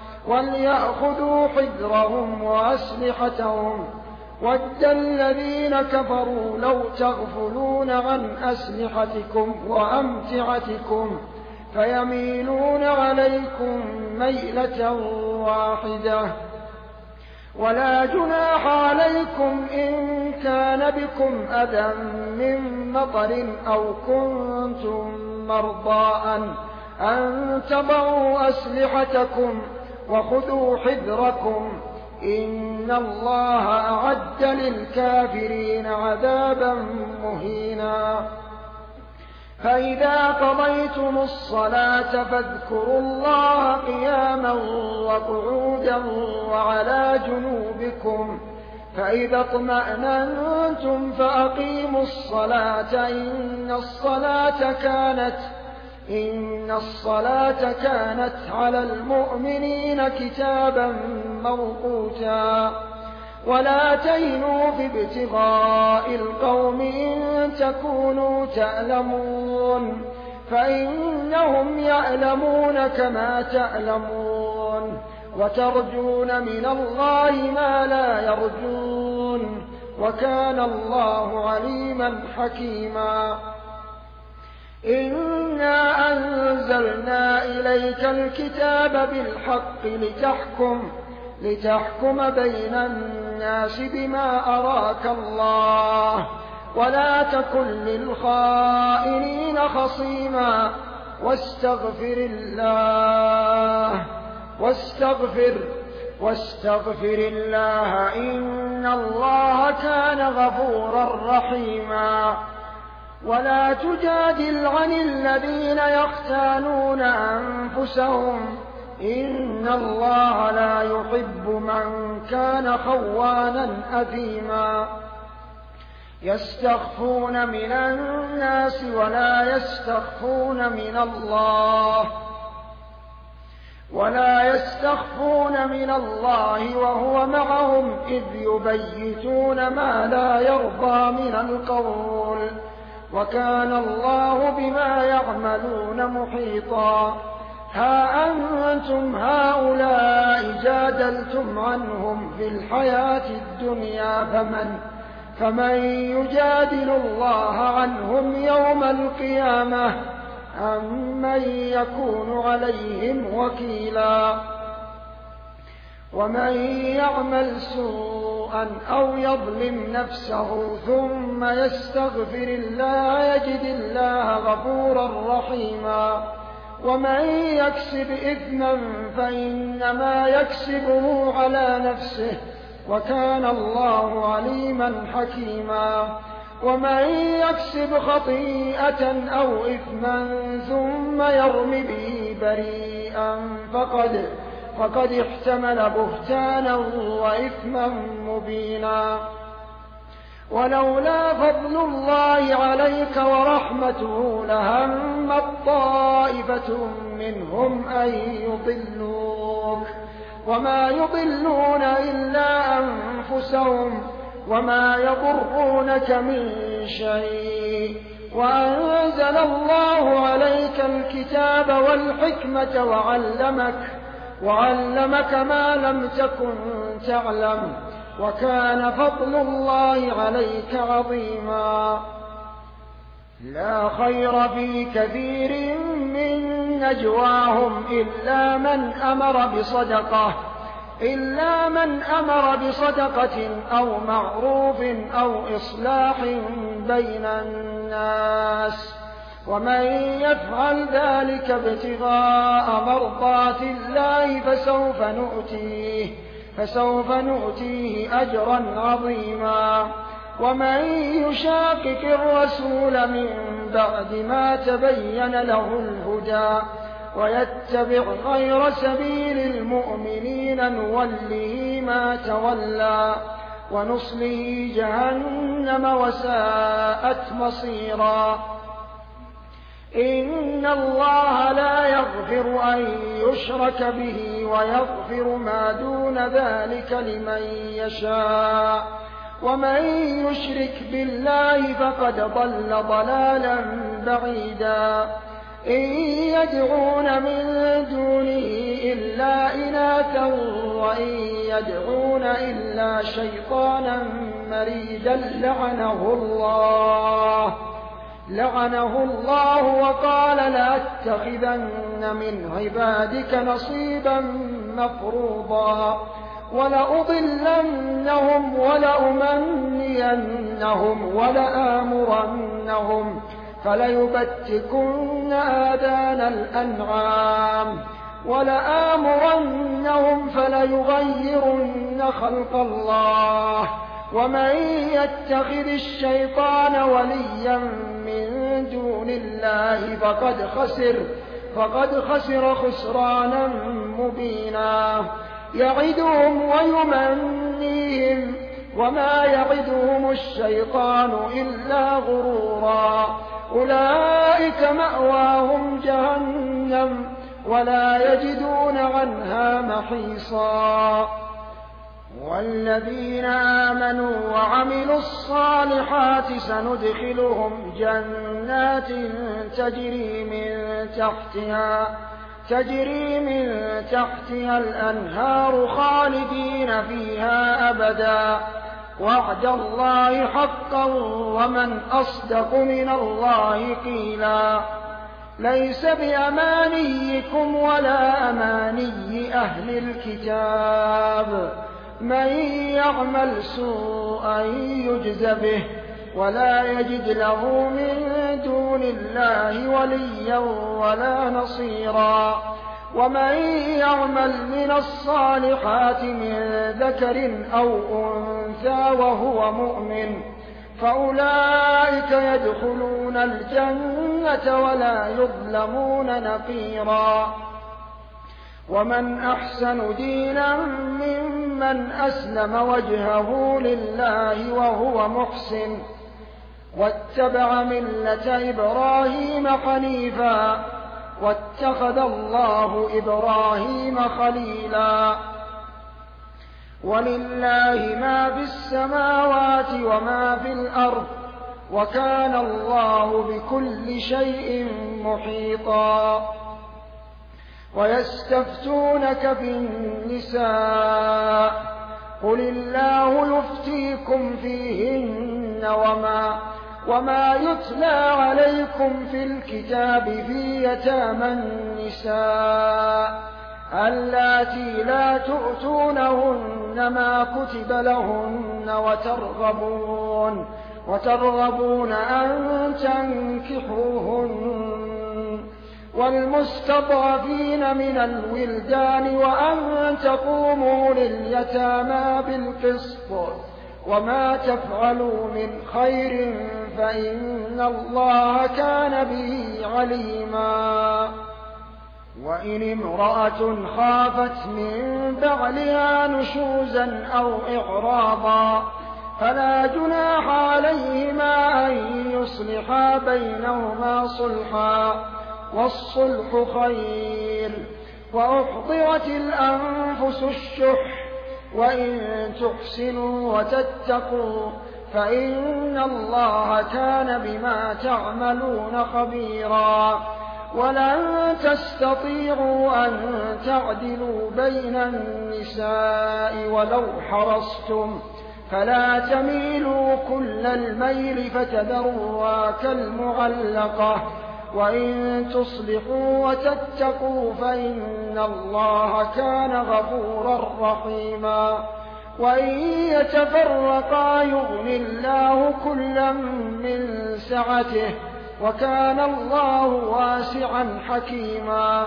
وليأخذوا حذرهم وأسلحتهم ود الذين كفروا لو تغفلون عن أسلحتكم وأمتعتكم فيميلون عليكم ميلة واحدة. ولا جناح عليكم إن كان بكم أذى من مطر أو كنتم مرضى أن تضعوا أسلحتكم وخذوا حذركم إن الله أعد للكافرين عذابا مهينا. فإذا قضيتم الصلاة فاذكروا الله قياما وقعودا وعلى جنوبكم فإذا اطمأننتم فأقيموا الصلاة إن الصلاة كانت إن الصلاة كانت على المؤمنين كتابا موقوتا. ولا تهنوا في ابتغاء القوم إن تكونوا تألمون فإنهم يألمون كما تألمون وترجون من الله ما لا يرجون وكان الله عليما حكيما. إنا أنزلنا إليك الكتاب بالحق لتحكم لتحكم بين الناس بما أراك الله ولا تكن للخائنين خصيما واستغفر الله واستغفر واستغفر الله إن الله كان غفورا رحيما. ولا تجادل عن الذين يختانون أنفسهم إن الله لا يحب من كان خوانا أثيما. يستخفون من الناس ولا يستخفون من الله ولا يستخفون من الله وهو معهم إذ يبيتون ما لا يرضى من القول وكان الله بما يعملون محيطا. ها أنتم هؤلاء جادلتم عنهم في الحياة الدنيا فمن فمن يجادل الله عنهم يوم القيامة أم من يكون عليهم وكيلا. ومن يعمل سوءا أو يظلم نفسه ثم يستغفر الله يجد الله غفورا رحيما. ومن يكسب إثما فإنما يكسبه على نفسه وكان الله عليما حكيما. ومن يكسب خطيئة أو إثما ثم يرم به بريئا فقد فقد احتمل بهتانا وإثما مبينا. ولولا فضل الله عليك ورحمته لهمت طائفة منهم أن يضلوك وما يضلون إلا أنفسهم وما يضرونك من شيء. وأنزل الله عليك الكتاب والحكمة وعلمك وعلمك ما لم تكن تعلم وكان فضل الله عليك عظيما. لا خير في كثير من نجواهم إلا من أمر بصدقة إلا من أمر بصدقة أو معروف أو إصلاح بين الناس ومن يفعل ذلك ابتغاء مرضات الله فسوف نؤتيه فسوف نؤتيه أجرا عظيما. ومن يشاقق الرسول من بعد ما تبين له الهدى ويتبع غير سبيل المؤمنين نوله ما تولى ونصله جهنم وساءت مصيرا. إن الله لا يغفر أن يشرك به ويغفر ما دون ذلك لمن يشاء ومن يشرك بالله فقد ضل ضلالا بعيدا. إن يدعون من دونه إلا إناثا وإن يدعون إلا شيطانا مريدا لعنه الله لعنه الله وقال لأتخذن من عبادك نصيبا مفروضا ولأضلنهم ولأمنينهم ولآمرنهم فليبتكن آذان الأنعام ولآمرنهم فليغيرن خلق الله. ومن يتخذ الشيطان وليا من دون الله فقد خسر فقد خسر خسرانا مبينا. يعدهم ويمنيهم وما يعدهم الشيطان إلا غرورا. أولئك مأواهم جهنم ولا يجدون عنها محيصا. والذين آمنوا وعملوا الصالحات سندخلهم جنات تجري من تحتها تجري من تحتها الأنهار خالدين فيها أبدا وعد الله حقا ومن أصدق من الله قيلا ليس بأمانيكم ولا أماني أهل الكتاب من يعمل سوءا يجز به ولا يجد له من دون الله وليا ولا نصيرا ومن يعمل من الصالحات من ذكر أو أنثى وهو مؤمن فأولئك يدخلون الجنة ولا يظلمون نقيرا ومن أحسن دينا ممن أسلم وجهه لله وهو محسن واتبع ملة إبراهيم حنيفا واتخذ الله إبراهيم خليلا ولله ما في السماوات وما في الأرض وكان الله بكل شيء محيطا ويستفتونك في النساء قل الله يفتيكم فيهن وما وما يتلى عليكم في الكتاب في يتامى النساء اللاتي لا تؤتونهن ما كتب لهن وترغبون وترغبون أن تنكحوهن والمستضعفين من الولدان وأن تقوموا لليتامى بالقسط وما تفعلوا من خير فإن الله كان به عليما وإن امرأة خافت من بعلها نشوزا أو إعراضا فلا جناح عليهما أن يصلحا بينهما صلحا والصلح خير وأحضرت الأنفس الشح وإن تحسنوا وتتقوا فإن الله كان بما تعملون خبيرا ولن تستطيعوا أن تعدلوا بين النساء ولو حرصتم فلا تميلوا كل الميل فتذروها كالمعلقة وإن تصلحوا وتتقوا فإن الله كان غفورا رحيما وإن يتفرقا يغني الله كلا من سعته وكان الله واسعا حكيما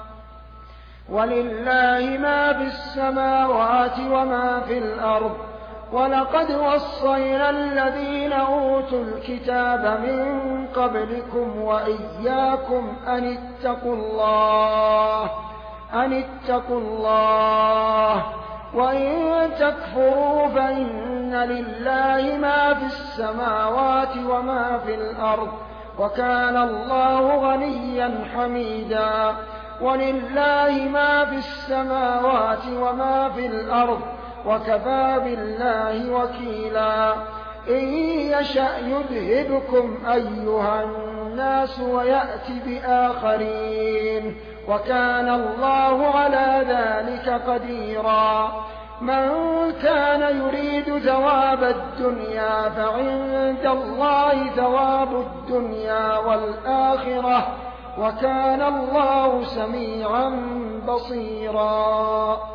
ولله ما في السماوات وما في الأرض ولقد وصينا الذين أوتوا الكتاب من قبلكم وإياكم أن اتقوا الله أن اتقوا الله وإن تكفروا فإن لله ما في السماوات وما في الأرض وكان الله غنيا حميدا ولله ما في السماوات وما في الأرض وكفى بالله وكيلا إن يشأ يذهبكم أيها الناس ويأت بآخرين وكان الله على ذلك قديرا من كان يريد ثواب الدنيا فعند الله ثواب الدنيا والآخرة وكان الله سميعا بصيرا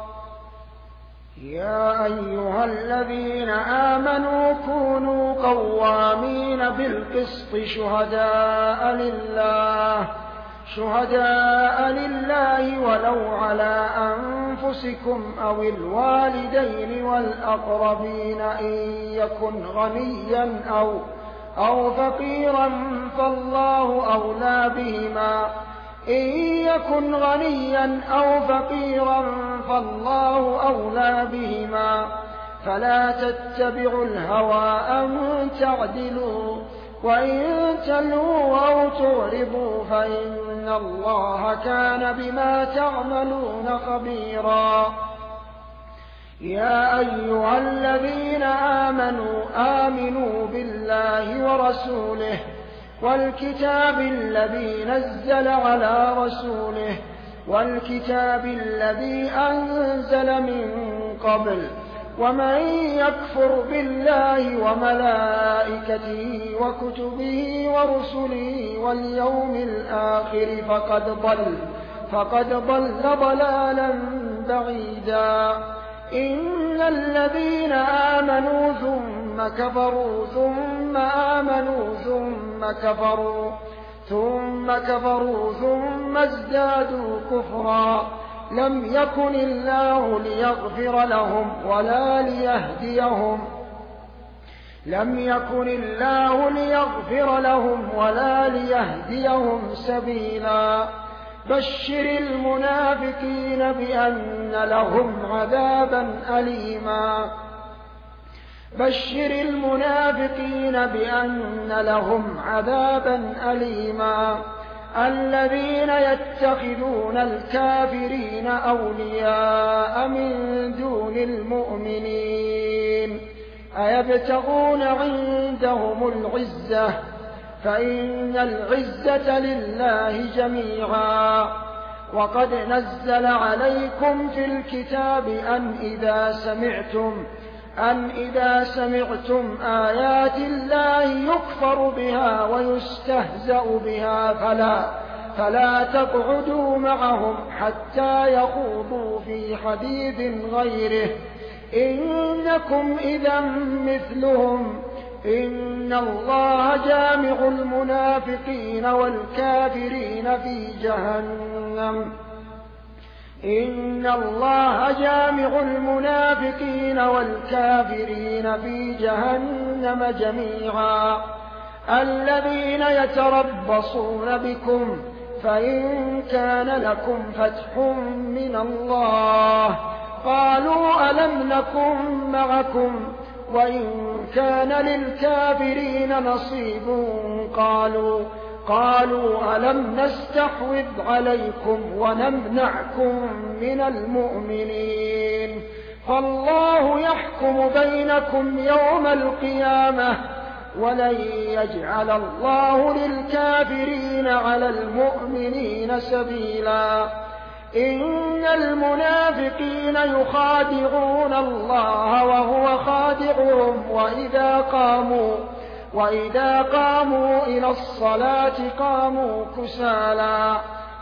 يا أيها الذين آمنوا كونوا قوامين بالقسط شهداء لله شهداء لله ولو على أنفسكم أو الوالدين والأقربين إن يكن غنيا أو أو فقيرا فالله أولى بهما إن يكن غنيا أو فقيرا فالله أولى بهما فلا تتبعوا الهوى أن تعدلوا وإن تلووا أو تعرضوا فإن الله كان بما تعملون خبيرا يا أيها الذين آمنوا آمنوا بالله ورسوله والكتاب الذي نزل على رسوله والكتاب الذي أنزل من قبل ومن يكفر بالله وملائكته وكتبه ورسله واليوم الآخر فقد ضل فقد ضل ضلالا بعيدا. إن الذين آمنوا ثم كفروا ثم آمنوا ثم كفروا ثم كفروا ثم ازدادوا كفرا لم يكن الله ليغفر لهم ولا ليهديهم لم يكن الله ليغفر لهم ولا ليهديهم سبيلا. بشر المنافقين بأن لهم عذابا أليما بشر المنافقين بأن لهم عذابا أليما. الذين يتخذون الكافرين أولياء من دون المؤمنين أيبتغون عندهم العزة فإن العزة لله جميعا. وقد نزل عليكم في الكتاب أن إذا سمعتم أن إذا سمعتم آيات الله يكفر بها ويستهزأ بها فلا, فلا تقعدوا معهم حتى يخوضوا في حديث غيره إنكم إذا مثلهم. إن الله جامع المنافقين والكافرين في جهنم إن الله جامع المنافقين والكافرين في جهنم جميعا. الذين يتربصون بكم فإن كان لكم فتح من الله قالوا ألم نكن معكم وإن كان للكافرين نصيب قالوا قالوا ألم نستحوذ عليكم ونمنعكم من المؤمنين فالله يحكم بينكم يوم القيامة ولن يجعل الله للكافرين على المؤمنين سبيلا. إن المنافقين يخادعون الله وهو خادعهم وإذا قاموا وإذا قاموا إلى الصلاة قاموا كسالى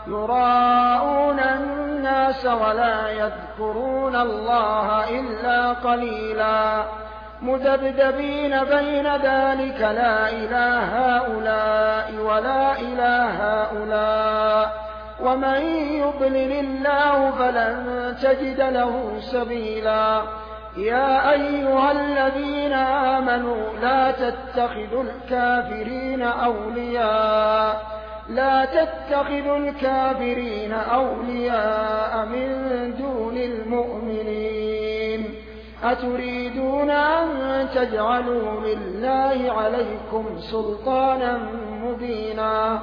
يراءون الناس ولا يذكرون الله إلا قليلا مذبذبين بين ذلك لا إله هؤلاء ولا إله هؤلاء ومن يضلل الله فلن تجد له سبيلا. يا أيها الذين آمنوا لا تتخذوا الكافرين أولياء لا تتخذوا الكافرين أولياء من دون المؤمنين أتريدون أن تجعلوا لله عليكم سلطانا مبينا.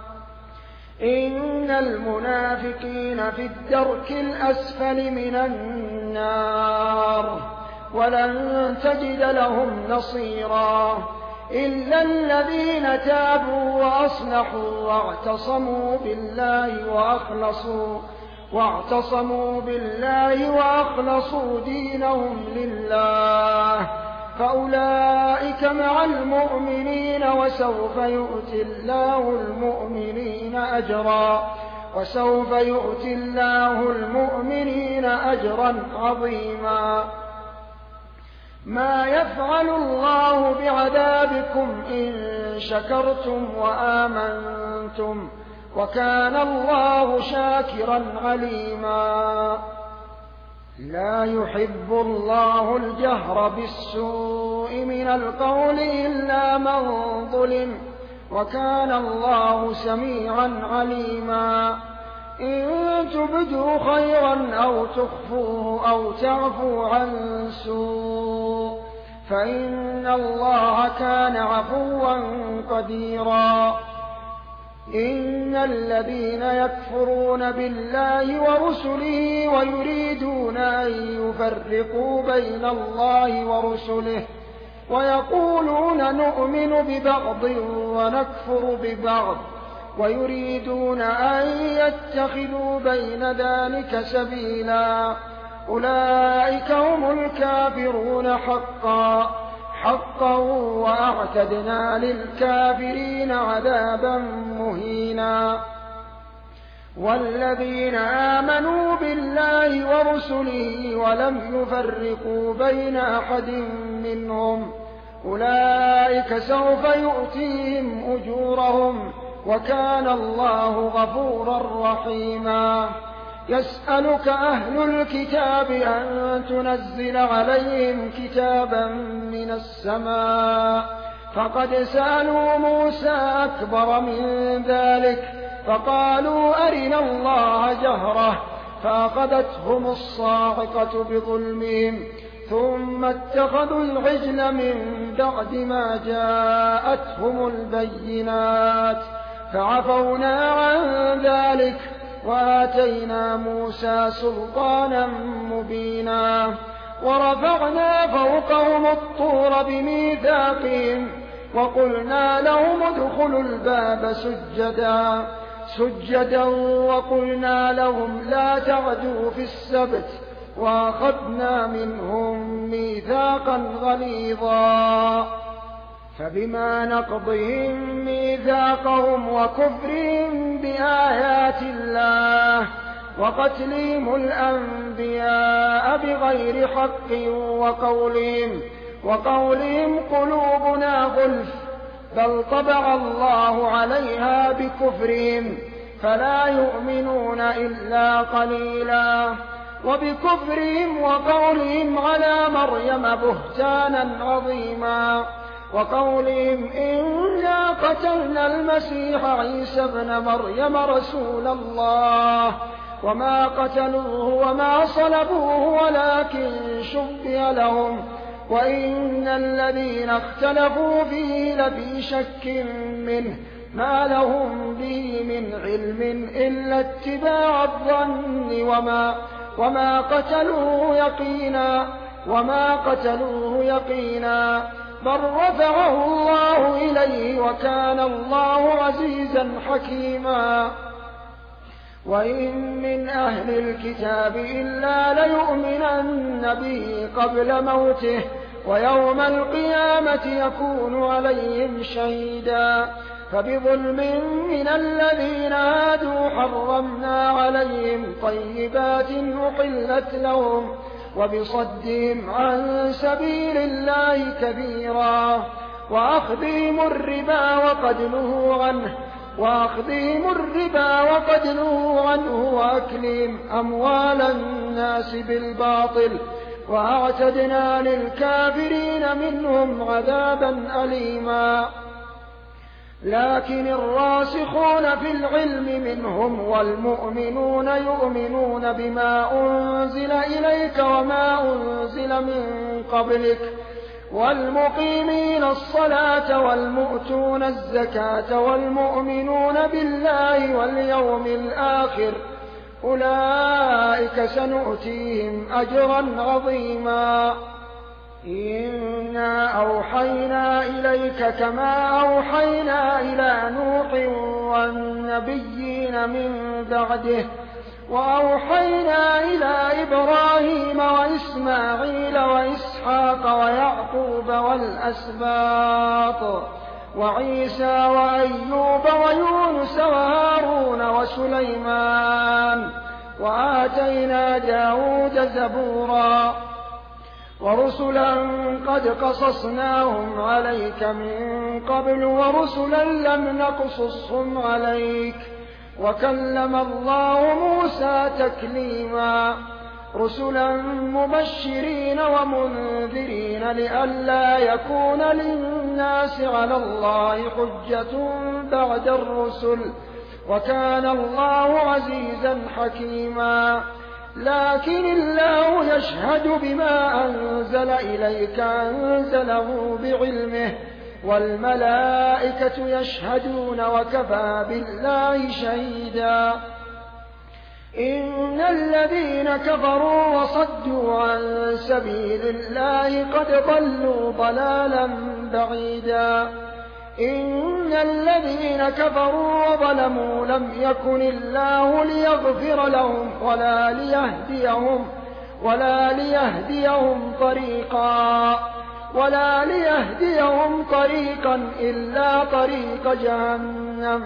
إن المنافقين في الدرك الأسفل من النار ولن تجد لهم نصيرا إلا الذين تابوا وأصلحوا واعتصموا بالله وأخلصوا واعتصموا بالله وأخلصوا دينهم لله فأولئك مع المؤمنين وسوف يؤتي الله المؤمنين أجرا وسوف يؤتي الله المؤمنين أجرا عظيما. ما يفعل الله بعذابكم إن شكرتم وآمنتم وكان الله شاكرا عليما. لا يحب الله الجهر بالسوء من القول إلا من ظلم وكان الله سميعا عليما. إن تبدوا خيرا أو تخفوه أو تعفوا عن سوء فإن الله كان عفوا قديرا. إن الذين يكفرون بالله ورسله ويريدون أن يفرقوا بين الله ورسله ويقولون نؤمن ببعض ونكفر ببعض ويريدون أن يتخذوا بين ذلك سبيلا أولئك هم الكافرون حقا حقا وأعتدنا للكافرين عذابا مهينا. والذين آمنوا بالله ورسله ولم يفرقوا بين أحد منهم أولئك سوف يؤتيهم أجورهم وكان الله غفورا رحيما. يسألك أهل الكتاب أن تنزل عليهم كتابا من السماء فقد سألوا موسى أكبر من ذلك فقالوا أرنا الله جهرة فأخذتهم الصاعقة بظلمهم ثم اتخذوا العجل من بعد ما جاءتهم البينات فعفونا عن ذلك وآتينا موسى سلطانا مبينا. ورفعنا فوقهم الطور بميثاقهم وقلنا لهم ادخلوا الباب سجدا سجدا وقلنا لهم لا تعدوا في السبت وأخذنا منهم ميثاقا غليظا. فبما نقضهم ميثاقهم وكفرهم بآيات الله وقتلهم الأنبياء بغير حق وقولهم وقولهم قلوبنا غلف بل طبع الله عليها بكفرهم فلا يؤمنون إلا قليلا. وبكفرهم وقولهم على مريم بهتانا عظيما وقولهم إنا قتلنا المسيح عيسى ابن مريم رسول الله وما قتلوه وما صلبوه ولكن شبه لهم وإن الذين اختلفوا فيه لفي شك منه ما لهم به من علم إلا اتباع الظن وما, وما قتلوه يقينا وما قتلوه يقينا بل رفعه الله إليه وكان الله عزيزا حكيما. وإن من أهل الكتاب إلا ليؤمنن به قبل موته ويوم القيامة يكون عليهم شهيدا. فبظلم من الذين هادوا حرمنا عليهم طيبات أحلت لهم وبصدهم عن سبيل الله كبيرا وأخذهم الربا وقد نهوا عنه وأخذهم الربا وقد نهوا عنه وأكلهم أموال الناس بالباطل وأعتدنا للكافرين منهم عذابا أليما. لكن الراسخون في العلم منهم والمؤمنون يؤمنون بما أنزل إليك وما أنزل من قبلك والمقيمين الصلاة والمؤتون الزكاة والمؤمنون بالله واليوم الآخر أولئك سنؤتيهم أجرا عظيما. إنا أوحينا إليك كما أوحينا إلى نوح والنبيين من بعده وأوحينا إلى إبراهيم وإسماعيل وإسحاق ويعقوب والأسباط وعيسى وأيوب ويونس وهارون وسليمان وآتينا داود زبورا ورسلا قد قصصناهم عليك من قبل ورسلا لم نقصصهم عليك وكلم الله موسى تكليما. رسلا مبشرين ومنذرين لئلا يكون للناس على الله حجة بعد الرسل وكان الله عزيزا حكيما. لكن الله يشهد بما أنزل إليك أنزله بعلمه والملائكة يشهدون وكفى بالله شهيدا. إن الذين كفروا وصدوا عن سبيل الله قد ضلوا ضلالا بعيدا. إن الذين كفروا وظلموا لم يكن الله ليغفر لهم ولا ليهديهم ولا ليهديهم طريقا ولا ليهديهم طريقا إلا طريق جهنم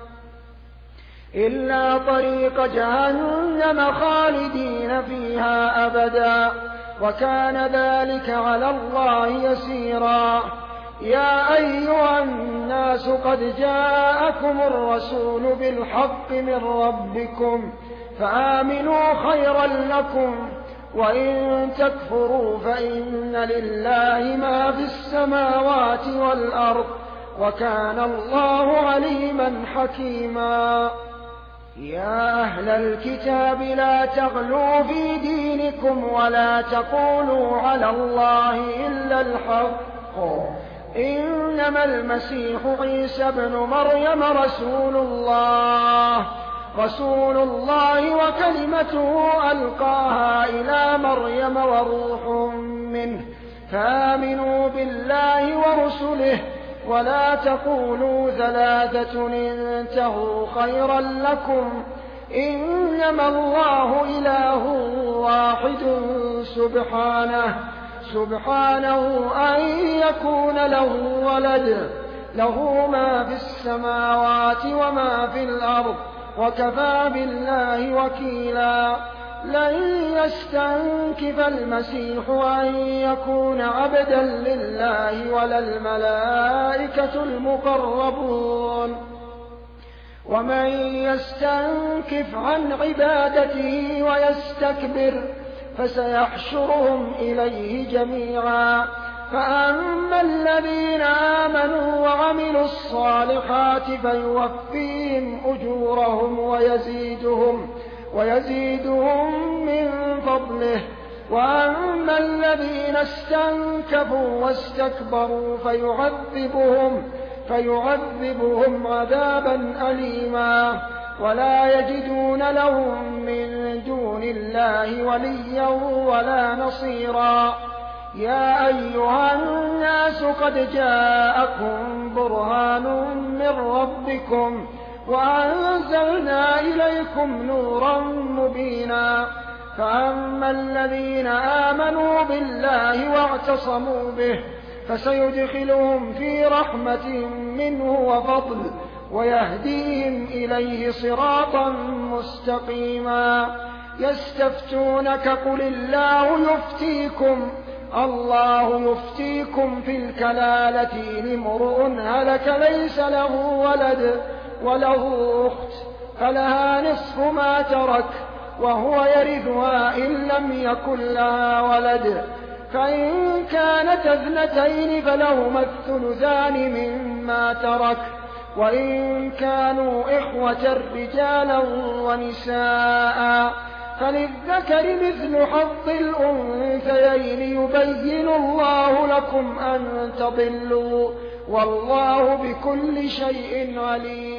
إلا طريق جهنم خالدين فيها أبدا وكان ذلك على الله يسيرا. يا أيها الناس قد جاءكم الرسول بالحق من ربكم فآمنوا خيرا لكم وإن تكفروا فإن لله ما في السماوات والأرض وكان الله عليما حكيما. يا أهل الكتاب لا تغلوا في دينكم ولا تقولوا على الله إلا الحق إنما المسيح عيسى ابن مريم رسول الله رسول الله وكلمته ألقاها إلى مريم وروح منه فآمنوا بالله ورسله ولا تقولوا ثلاثة انتهوا خيرا لكم إنما الله إله واحد سبحانه سبحانه أن يكون له ولد له ما في السماوات وما في الأرض وكفى بالله وكيلا. لن يستنكف المسيح أن يكون عبدا لله ولا الملائكة المقربون ومن يستنكف عن عبادته ويستكبر فسيحشرهم إليه جميعا. فأما الذين آمنوا وعملوا الصالحات فيوفيهم أجورهم ويزيدهم ويزيدهم من فضله وأما الذين استنكفوا واستكبروا فيعذبهم فيعذبهم عذابا أليما ولا يجدون لهم من دون الله وليا ولا نصيرا. يا أيها الناس قد جاءكم برهان من ربكم وأنزلنا إليكم نورا مبينا. فأما الذين آمنوا بالله واعتصموا به فسيدخلهم في رحمة منه وفضل ويهديهم إليه صراطا مستقيما. يستفتونك قل الله يفتيكم الله يفتيكم في الكلالة لامرؤ هلك ليس له ولد وله أخت فلها نصف ما ترك وهو يرثها إن لم يكن لها ولد فإن كانت اثنتين فلهما الثلثان مما ترك وإن كانوا إخوة رجالا ونساء فللذكر مثل حظ الأنثيين يبين الله لكم أن تضلوا والله بكل شيء عليم.